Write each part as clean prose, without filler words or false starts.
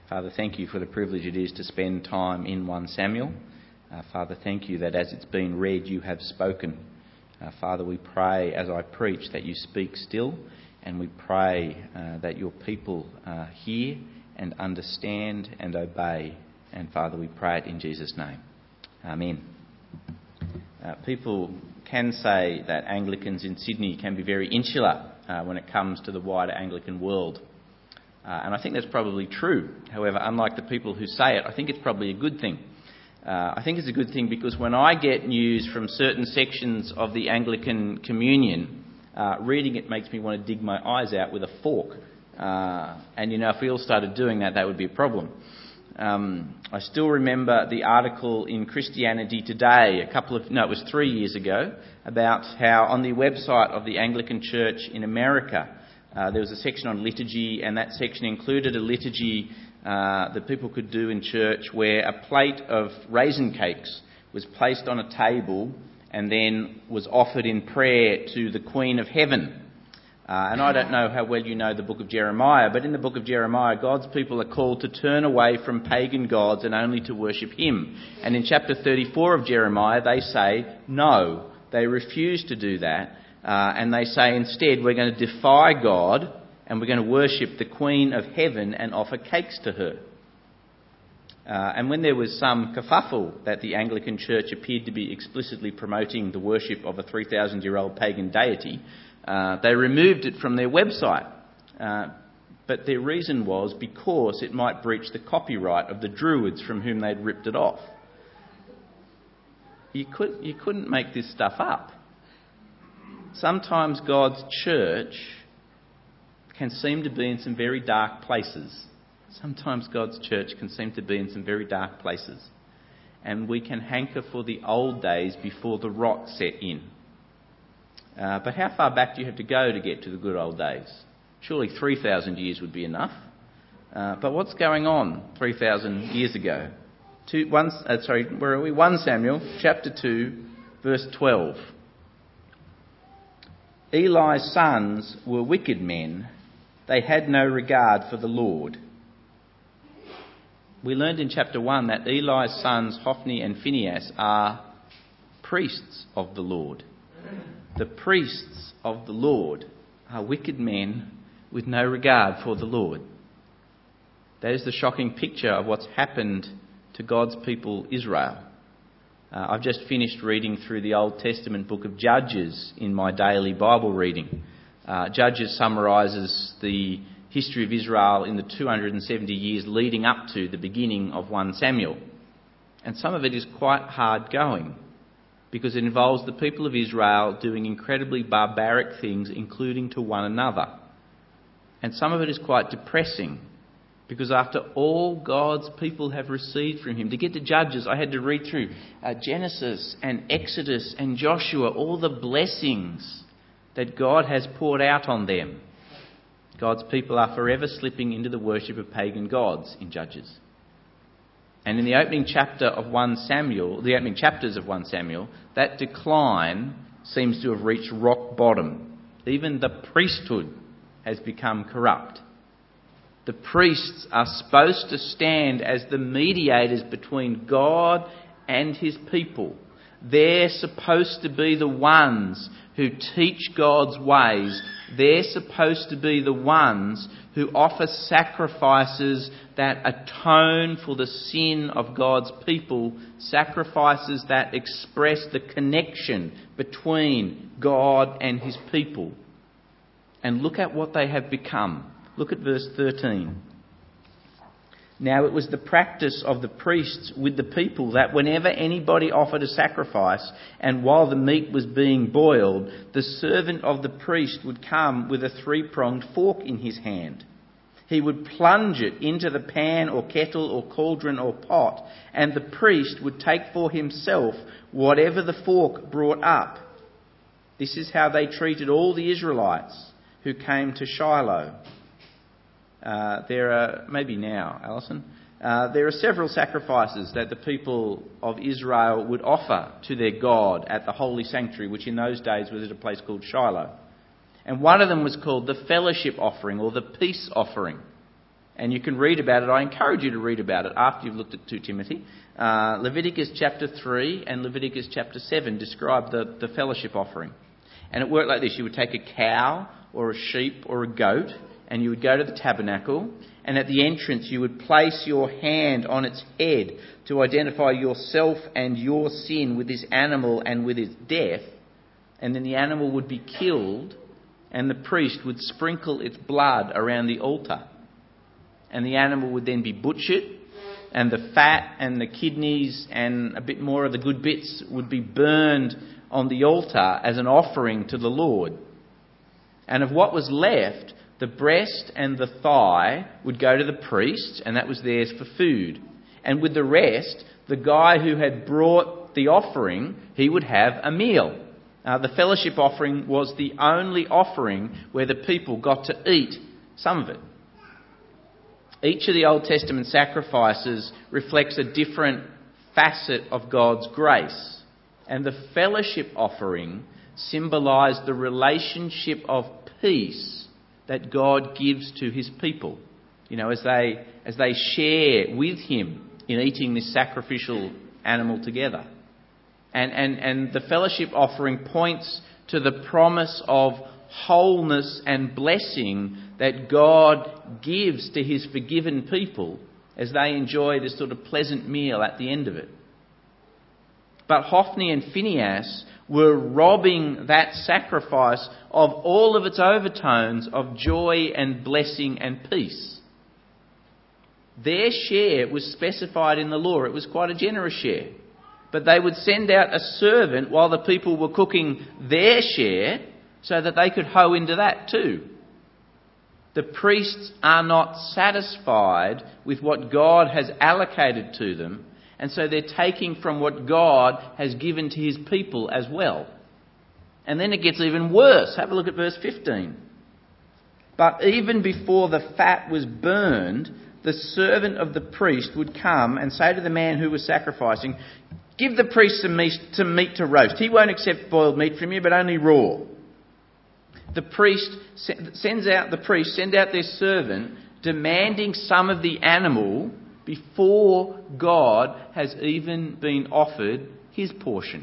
Father, thank you for the privilege it is to spend time in 1 Samuel. Father, thank you that as it's been read, you have spoken. Father, we pray as I preach that you speak still, and we pray that your people hear and understand and obey. And Father, we pray it in Jesus' name. Amen. People can say that Anglicans in Sydney can be very insular when it comes to the wider Anglican world. And I think that's probably true. However, unlike the people who say it, I think it's probably a good thing. I think it's a good thing because when I get news from certain sections of the Anglican communion, reading it makes me want to dig my eyes out with a fork. And if we all started doing that, that would be a problem. I still remember the article in Christianity Today it was 3 years ago, about how on the website of the Anglican Church in America, there was a section on liturgy, and that section included a liturgy that people could do in church where a plate of raisin cakes was placed on a table and then was offered in prayer to the Queen of Heaven. And I don't know how well you know the book of Jeremiah, but in the book of Jeremiah, God's people are called to turn away from pagan gods and only to worship him. And in chapter 34 of Jeremiah, they say no, they refuse to do that. And they say instead, we're going to defy God and we're going to worship the Queen of Heaven and offer cakes to her. And when there was some kerfuffle that the Anglican Church appeared to be explicitly promoting the worship of a 3,000-year-old pagan deity, they removed it from their website. But their reason was because it might breach the copyright of the Druids from whom they'd ripped it off. You couldn't make this stuff up. Sometimes God's church can seem to be in some very dark places. Sometimes God's church can seem to be in some very dark places. And we can hanker for the old days before the rot set in. But how far back do you have to go to get to the good old days? Surely 3,000 years would be enough. But what's going on 3,000 years ago? 1 Samuel chapter 2, verse 12. Eli's sons were wicked men. They had no regard for the Lord. We learned in chapter 1 that Eli's sons, Hophni and Phinehas, are priests of the Lord. The priests of the Lord are wicked men with no regard for the Lord. That is the shocking picture of what's happened to God's people Israel. I've just finished reading through the Old Testament book of Judges in my daily Bible reading. Judges summarises the history of Israel in the 270 years leading up to the beginning of 1 Samuel. And some of it is quite hard going because it involves the people of Israel doing incredibly barbaric things, including to one another. And some of it is quite depressing because after all God's people have received from him, to get to Judges, I had to read through Genesis and Exodus and Joshua, all the blessings that God has poured out on them. God's people are forever slipping into the worship of pagan gods in Judges. And in the opening chapter of 1 Samuel, the opening chapters of 1 Samuel, that decline seems to have reached rock bottom. Even the priesthood has become corrupt. The priests are supposed to stand as the mediators between God and his people. They're supposed to be the ones who teach God's ways. They're supposed to be the ones who offer sacrifices that atone for the sin of God's people, sacrifices that express the connection between God and his people. And look at what they have become. Look at verse 13. Now it was the practice of the priests with the people that whenever anybody offered a sacrifice and while the meat was being boiled, the servant of the priest would come with a 3-pronged fork in his hand. He would plunge it into the pan or kettle or cauldron or pot, and the priest would take for himself whatever the fork brought up. This is how they treated all the Israelites who came to Shiloh. There are several sacrifices that the people of Israel would offer to their God at the holy sanctuary, which in those days was at a place called Shiloh. And one of them was called the fellowship offering or the peace offering. And you can read about it. I encourage you to read about it after you've looked at 2 Timothy. Leviticus chapter 3 and Leviticus chapter 7 describe the fellowship offering. And it worked like this. You would take a cow or a sheep or a goat and you would go to the tabernacle, and at the entrance you would place your hand on its head to identify yourself and your sin with this animal and with its death. And then the animal would be killed and the priest would sprinkle its blood around the altar. And the animal would then be butchered, and the fat and the kidneys and a bit more of the good bits would be burned on the altar as an offering to the Lord. And of what was left, the breast and the thigh would go to the priest, and that was theirs for food. And with the rest, the guy who had brought the offering, he would have a meal. The fellowship offering was the only offering where the people got to eat some of it. Each of the Old Testament sacrifices reflects a different facet of God's grace. And the fellowship offering symbolised the relationship of peace that God gives to his people. You know, as they share with him in eating this sacrificial animal together. And the fellowship offering points to the promise of wholeness and blessing that God gives to his forgiven people as they enjoy this sort of pleasant meal at the end of it. But Hophni and Phinehas were robbing that sacrifice of all of its overtones of joy and blessing and peace. Their share was specified in the law. It was quite a generous share. But they would send out a servant while the people were cooking their share so that they could hoe into that too. The priests are not satisfied with what God has allocated to them, and so they're taking from what God has given to his people as well. And then it gets even worse. Have a look at verse 15. But even before the fat was burned, the servant of the priest would come and say to the man who was sacrificing, "Give the priest some meat to roast. He won't accept boiled meat from you, but only raw." The priest sends out their servant demanding some of the animal before God has even been offered his portion.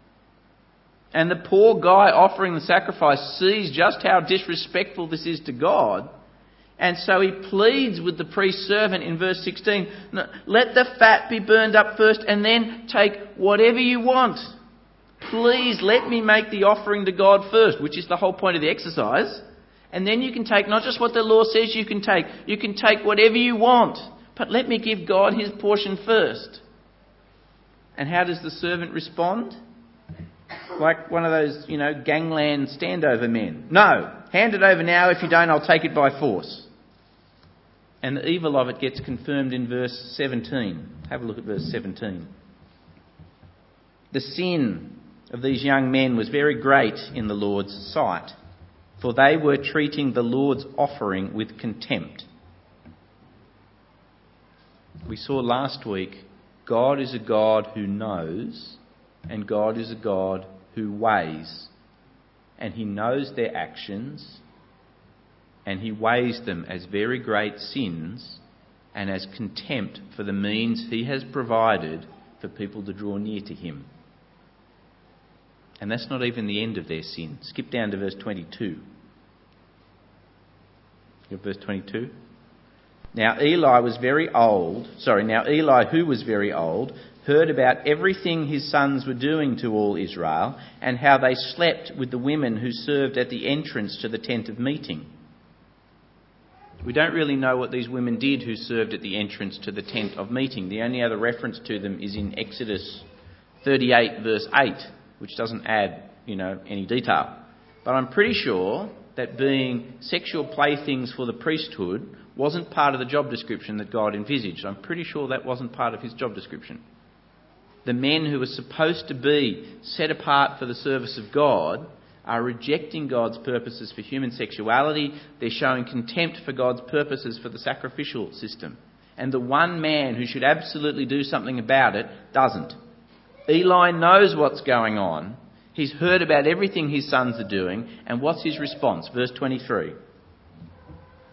And the poor guy offering the sacrifice sees just how disrespectful this is to God. And so he pleads with the priest's servant in verse 16, "Let the fat be burned up first and then take whatever you want. Please let me make the offering to God first," which is the whole point of the exercise. "And then you can take not just what the law says you can take whatever you want. But let me give God his portion first." And how does the servant respond? Like one of those, gangland standover men. "No, hand it over now. If you don't, I'll take it by force." And the evil of it gets confirmed in verse 17. Have a look at verse 17. The sin of these young men was very great in the Lord's sight, for they were treating the Lord's offering with contempt. We saw last week, God is a God who knows, and God is a God who weighs. And he knows their actions, and he weighs them as very great sins and as contempt for the means he has provided for people to draw near to him. And that's not even the end of their sin. Skip down to verse 22. You got verse 22? Now Eli, who was very old, heard about everything his sons were doing to all Israel and how they slept with the women who served at the entrance to the tent of meeting. We don't really know what these women did who served at the entrance to the tent of meeting. The only other reference to them is in Exodus 38 verse 8, which doesn't add, any detail. But I'm pretty sure that being sexual playthings for the priesthood wasn't part of the job description that God envisaged. I'm pretty sure that wasn't part of his job description. The men who were supposed to be set apart for the service of God are rejecting God's purposes for human sexuality. They're showing contempt for God's purposes for the sacrificial system. And the one man who should absolutely do something about it doesn't. Eli knows what's going on. He's heard about everything his sons are doing. And what's his response? Verse 23.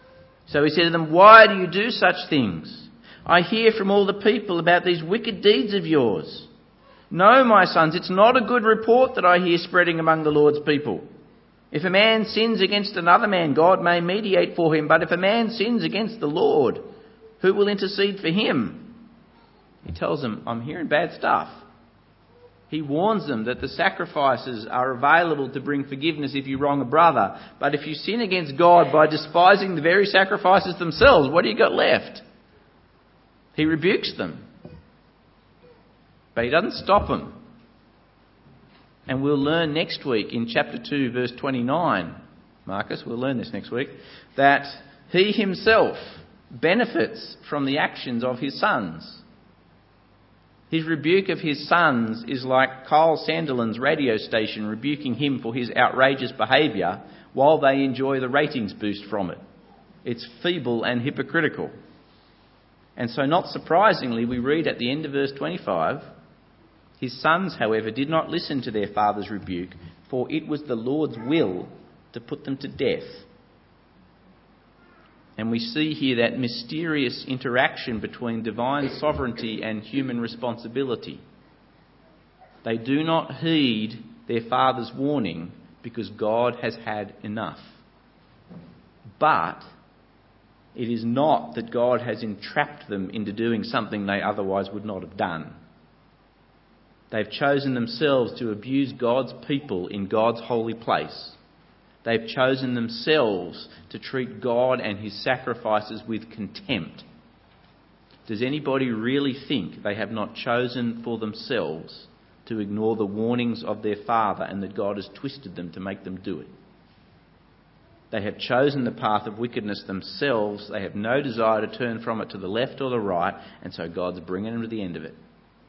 So he said to them, "Why do you do such things? I hear from all the people about these wicked deeds of yours. No, my sons, it's not a good report that I hear spreading among the Lord's people. If a man sins against another man, God may mediate for him. But if a man sins against the Lord, who will intercede for him?" He tells them, I'm hearing bad stuff. He warns them that the sacrifices are available to bring forgiveness if you wrong a brother. But if you sin against God by despising the very sacrifices themselves, what do you got left? He rebukes them. But he doesn't stop them. And we'll learn next week in chapter 2, verse 29, Marcus, we'll learn this next week, that he himself benefits from the actions of his sons. His rebuke of his sons is like Kyle Sandilands radio station rebuking him for his outrageous behaviour while they enjoy the ratings boost from it. It's feeble and hypocritical. And so not surprisingly, we read at the end of verse 25, his sons, however, did not listen to their father's rebuke, for it was the Lord's will to put them to death. And we see here that mysterious interaction between divine sovereignty and human responsibility. They do not heed their father's warning because God has had enough. But it is not that God has entrapped them into doing something they otherwise would not have done. They've chosen themselves to abuse God's people in God's holy place. They've chosen themselves to treat God and his sacrifices with contempt. Does anybody really think they have not chosen for themselves to ignore the warnings of their father and that God has twisted them to make them do it? They have chosen the path of wickedness themselves. They have no desire to turn from it to the left or the right, and so God's bringing them to the end of it.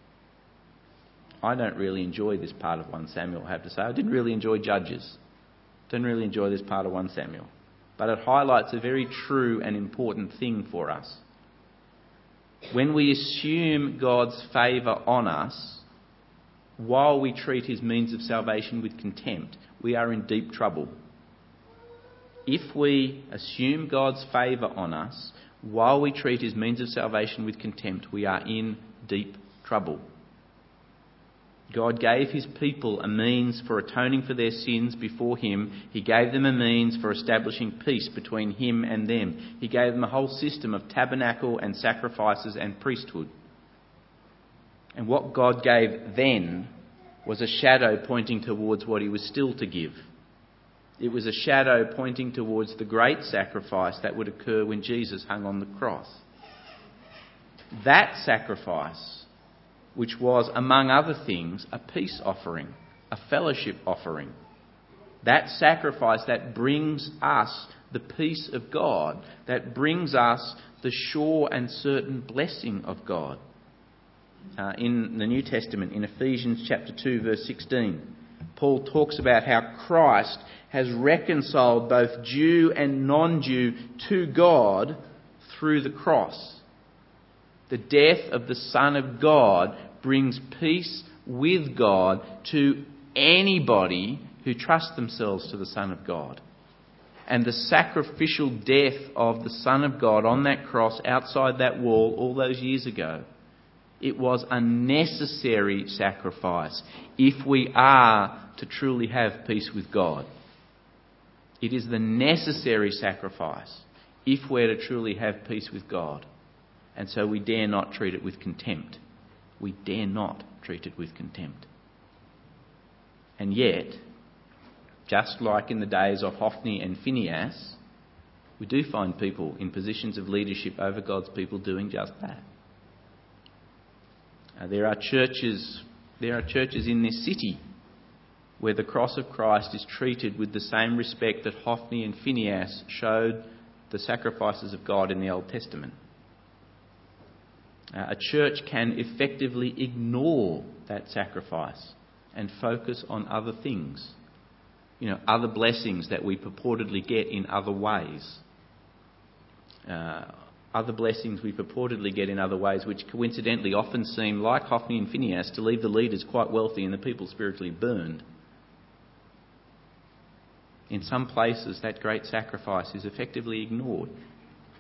I don't really enjoy this part of 1 Samuel, I have to say. I didn't really enjoy Judges. Didn't really enjoy this part of 1 Samuel. But it highlights a very true and important thing for us. When we assume God's favour on us, while we treat his means of salvation with contempt, we are in deep trouble. If we assume God's favour on us, while we treat his means of salvation with contempt, we are in deep trouble. God gave his people a means for atoning for their sins before him. He gave them a means for establishing peace between him and them. He gave them a whole system of tabernacle and sacrifices and priesthood. And what God gave then was a shadow pointing towards what he was still to give. It was a shadow pointing towards the great sacrifice that would occur when Jesus hung on the cross. That sacrifice, which was, among other things, a peace offering, a fellowship offering. That sacrifice that brings us the peace of God, that brings us the sure and certain blessing of God. In the New Testament, in Ephesians chapter 2, verse 16, Paul talks about how Christ has reconciled both Jew and non-Jew to God through the cross. The death of the Son of God brings peace with God to anybody who trusts themselves to the Son of God. And the sacrificial death of the Son of God on that cross outside that wall all those years ago, it was a necessary sacrifice if we are to truly have peace with God. It is the necessary sacrifice if we're to truly have peace with God. And so we dare not treat it with contempt. We dare not treat it with contempt. And yet, just like in the days of Hophni and Phinehas, we do find people in positions of leadership over God's people doing just that. There are churches in this city where the cross of Christ is treated with the same respect that Hophni and Phinehas showed the sacrifices of God in the Old Testament. A church can effectively ignore that sacrifice and focus on other things. Other blessings that we purportedly get in other ways. Other blessings we purportedly get in other ways, which coincidentally often seem, like Hophni and Phinehas, to leave the leaders quite wealthy and the people spiritually burned. In some places, that great sacrifice is effectively ignored.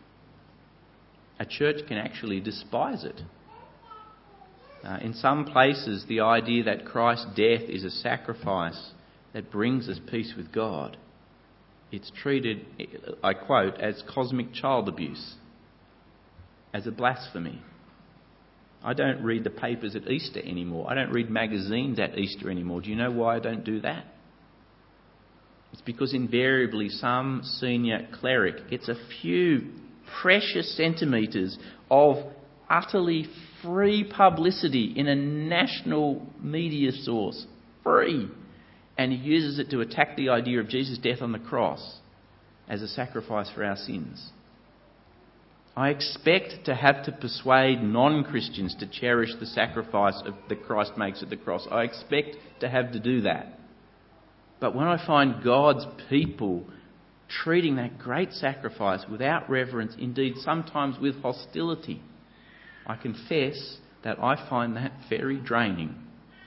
a church can actually despise it. In some places, the idea that Christ's death is a sacrifice that brings us peace with God, it's treated, I quote, as cosmic child abuse, as a blasphemy. I don't read the papers at Easter anymore. I don't read magazines at Easter anymore. Do you know why I don't do that? It's because invariably some senior cleric gets a few precious centimetres of utterly free publicity in a national media source. Free. And he uses it to attack the idea of Jesus' death on the cross as a sacrifice for our sins. I expect to have to persuade non-Christians to cherish the sacrifice that Christ makes at the cross. I expect to have to do that. But when I find God's people treating that great sacrifice without reverence, indeed sometimes with hostility, I confess that I find that very draining.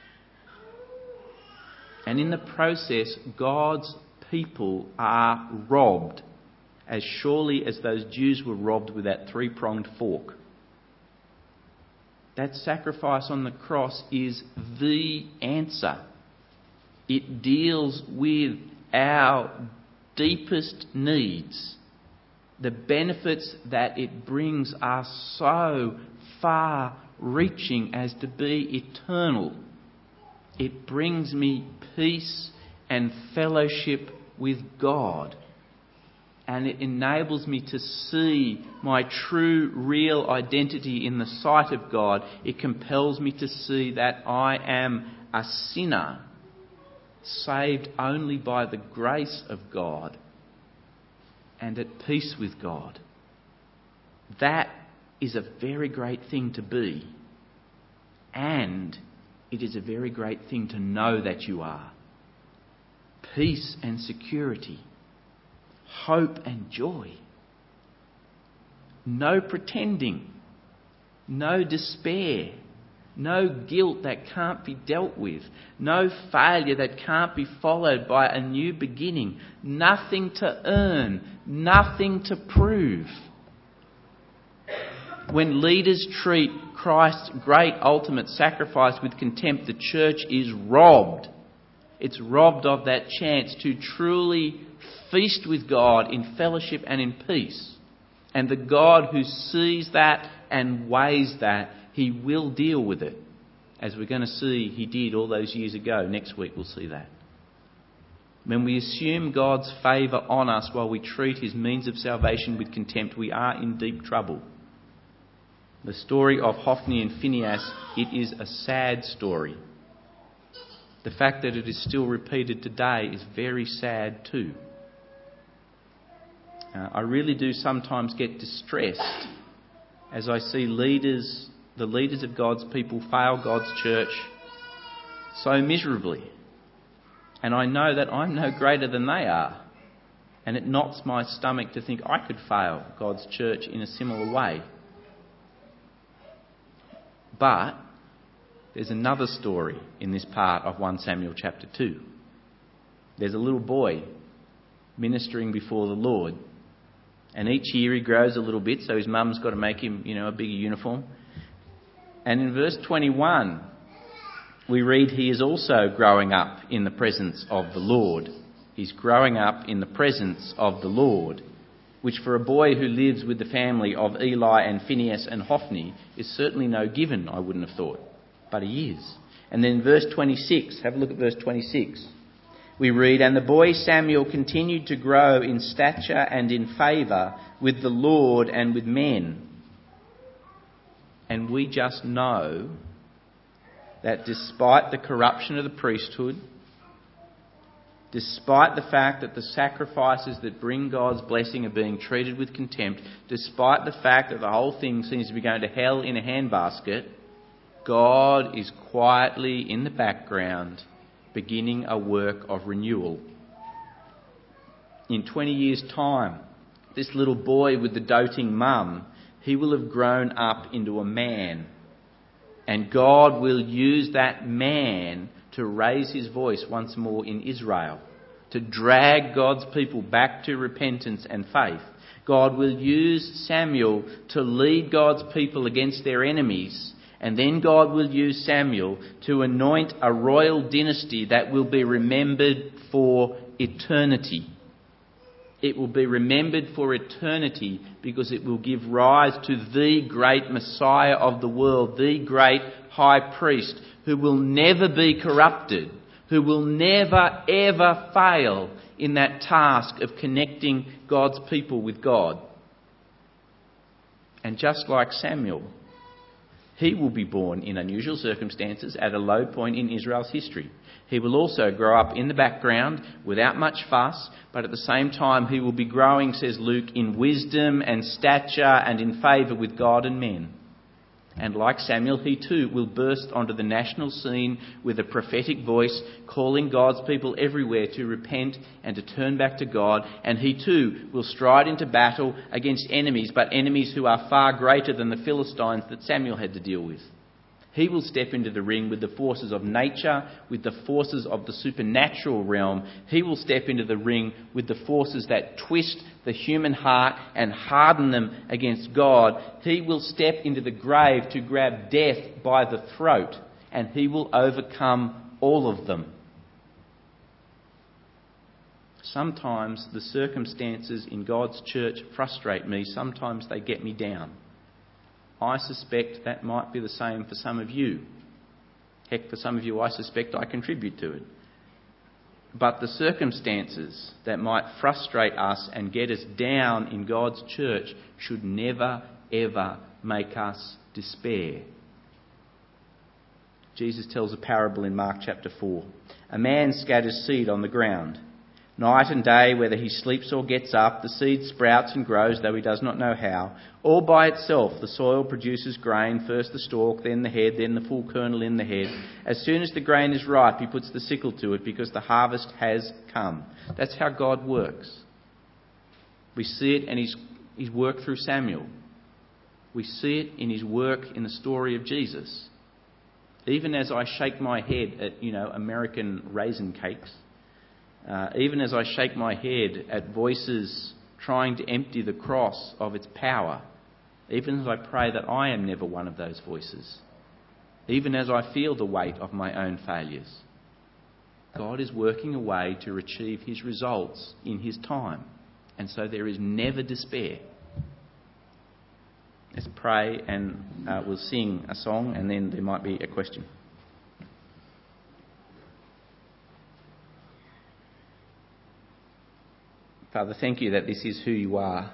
And in the process, God's people are robbed, as surely as those Jews were robbed with that three-pronged fork. That sacrifice on the cross is the answer. It deals with our deepest needs. The benefits that it brings are so far-reaching as to be eternal. It brings me peace and fellowship with God. And it enables me to see my true, real identity in the sight of God. It compels me to see that I am a sinner, saved only by the grace of God and at peace with God. That is a very great thing to be. And it is a very great thing to know that you are. Peace and security. Hope and joy. No pretending. No despair. No guilt that can't be dealt with. No failure that can't be followed by a new beginning. Nothing to earn. Nothing to prove. When leaders treat Christ's great ultimate sacrifice with contempt, the church is robbed. It's robbed of that chance to truly feast with God in fellowship and in peace. And the God who sees that and weighs that, He will deal with it. As we're going to see He did all those years ago. Next week we'll see that. When we assume God's favour on us while we treat His means of salvation with contempt, we are in deep trouble. The story of Hophni and Phinehas, it is a sad story. The fact that it is still repeated today is very sad too. I really do sometimes get distressed as I see the leaders of God's people fail God's church so miserably. And I know that I'm no greater than they are. And it knocks my stomach to think I could fail God's church in a similar way. But there's another story in this part of 1 Samuel chapter 2. There's a little boy ministering before the Lord. And each year he grows a little bit, so his mum's got to make him, a bigger uniform. And in verse 21, we read he is also growing up in the presence of the Lord. He's growing up in the presence of the Lord, which for a boy who lives with the family of Eli and Phinehas and Hophni is certainly no given, I wouldn't have thought. But he is. And then verse 26, have a look at verse 26. We read, "And the boy Samuel continued to grow in stature and in favour with the Lord and with men." And we just know that despite the corruption of the priesthood, despite the fact that the sacrifices that bring God's blessing are being treated with contempt, despite the fact that the whole thing seems to be going to hell in a handbasket, God is quietly in the background beginning a work of renewal. In 20 years' time, this little boy with the doting mum, he will have grown up into a man. And God will use that man to raise his voice once more in Israel, to drag God's people back to repentance and faith. God will use Samuel to lead God's people against their enemies, and then God will use Samuel to anoint a royal dynasty that will be remembered for eternity. It will be remembered for eternity because it will give rise to the great Messiah of the world, the great high priest, who will never be corrupted, who will never ever fail in that task of connecting God's people with God. And just like Samuel, he will be born in unusual circumstances at a low point in Israel's history. He will also grow up in the background without much fuss, but at the same time he will be growing, says Luke, in wisdom and stature and in favour with God and men. And like Samuel, he too will burst onto the national scene with a prophetic voice, calling God's people everywhere to repent and to turn back to God. And he too will stride into battle against enemies, but enemies who are far greater than the Philistines that Samuel had to deal with. He will step into the ring with the forces of nature, with the forces of the supernatural realm. He will step into the ring with the forces that twist the human heart and harden them against God. He will step into the grave to grab death by the throat, and he will overcome all of them. Sometimes the circumstances in God's church frustrate me. Sometimes they get me down. I suspect that might be the same for some of you. Heck, for some of you, I suspect I contribute to it. But the circumstances that might frustrate us and get us down in God's church should never, ever make us despair. Jesus tells a parable in Mark chapter 4. A man scatters seed on the ground. Night and day, whether he sleeps or gets up, the seed sprouts and grows, though he does not know how. All by itself, the soil produces grain, first the stalk, then the head, then the full kernel in the head. As soon as the grain is ripe, he puts the sickle to it, because the harvest has come. That's how God works. We see it in his work through Samuel. We see it in his work in the story of Jesus. Even as I shake my head at, American raisin cakes, even as I shake my head at voices trying to empty the cross of its power, even as I pray that I am never one of those voices, even as I feel the weight of my own failures, God is working a way to achieve his results in his time. And so there is never despair. Let's pray and we'll sing a song, and then there might be a question. Father, thank you that this is who you are.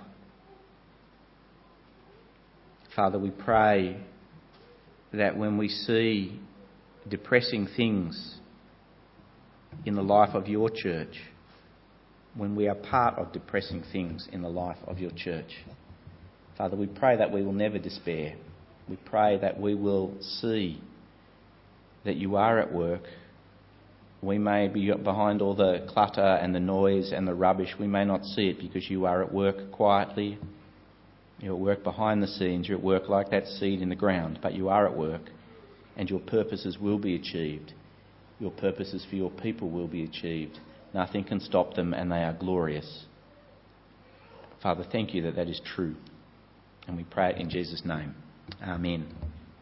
Father, we pray that when we see depressing things in the life of your church, when we are part of depressing things in the life of your church, Father, we pray that we will never despair. We pray that we will see that you are at work. We may be behind all the clutter and the noise and the rubbish. We may not see it because you are at work quietly. You're at work behind the scenes. You're at work like that seed in the ground. But you are at work, and your purposes will be achieved. Your purposes for your people will be achieved. Nothing can stop them, and they are glorious. Father, thank you that that is true. And we pray it in Jesus' name. Amen.